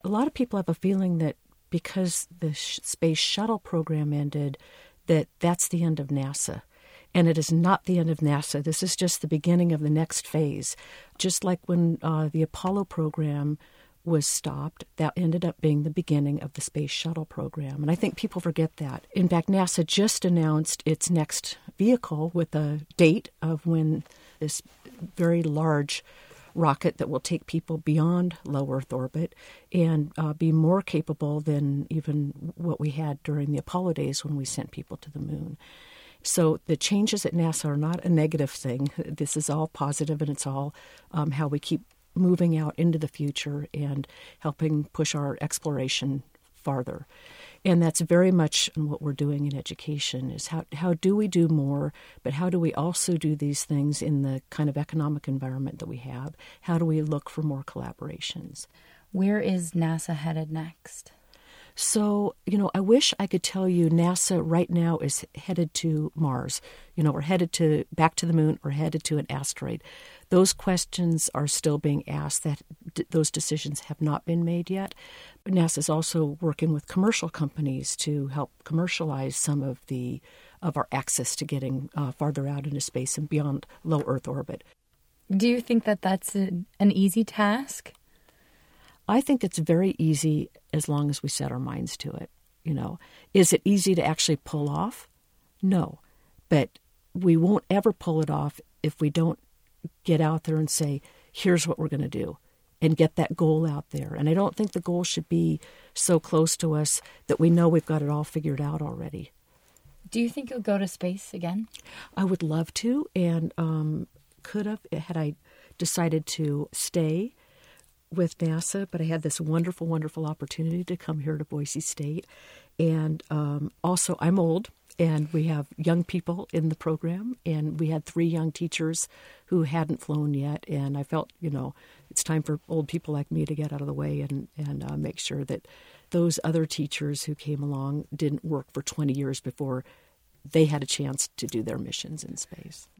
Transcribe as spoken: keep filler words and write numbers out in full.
a lot of people have a feeling that because the sh- space shuttle program ended, that that's the end of NASA. And it is not the end of NASA. This is just the beginning of the next phase. Just like when uh, the Apollo program was stopped, that ended up being the beginning of the space shuttle program. And I think people forget that. In fact, NASA just announced its next vehicle with a date of when this very large rocket that will take people beyond low Earth orbit and uh, be more capable than even what we had during the Apollo days when we sent people to the moon. So the changes at NASA are not a negative thing. This is all positive, and it's all um, how we keep moving out into the future and helping push our exploration farther. And that's very much what we're doing in education is how how do we do more, but how do we also do these things in the kind of economic environment that we have? How do we look for more collaborations? Where is NASA headed next? So, you know, I wish I could tell you NASA right now is headed to Mars. You know, we're headed to back to the moon or headed to an asteroid. Those questions are still being asked. That d- those decisions have not been made yet. But NASA is also working with commercial companies to help commercialize some of the of our access to getting uh, farther out into space and beyond low Earth orbit. Do you think that that's a, an easy task? I think it's very easy as long as we set our minds to it. You know, is it easy to actually pull off? No, but we won't ever pull it off if we don't get out there and say, here's what we're going to do, and get that goal out there. And I don't think the goal should be so close to us that we know we've got it all figured out already. Do you think you'll go to space again? I would love to, and um, could have had I decided to stay with NASA, but I had this wonderful, wonderful opportunity to come here to Boise State. And um, also, I'm old, and we have young people in the program, and we had three young teachers who hadn't flown yet, and I felt, you know, it's time for old people like me to get out of the way and, and uh, make sure that those other teachers who came along didn't work for twenty years before they had a chance to do their missions in space.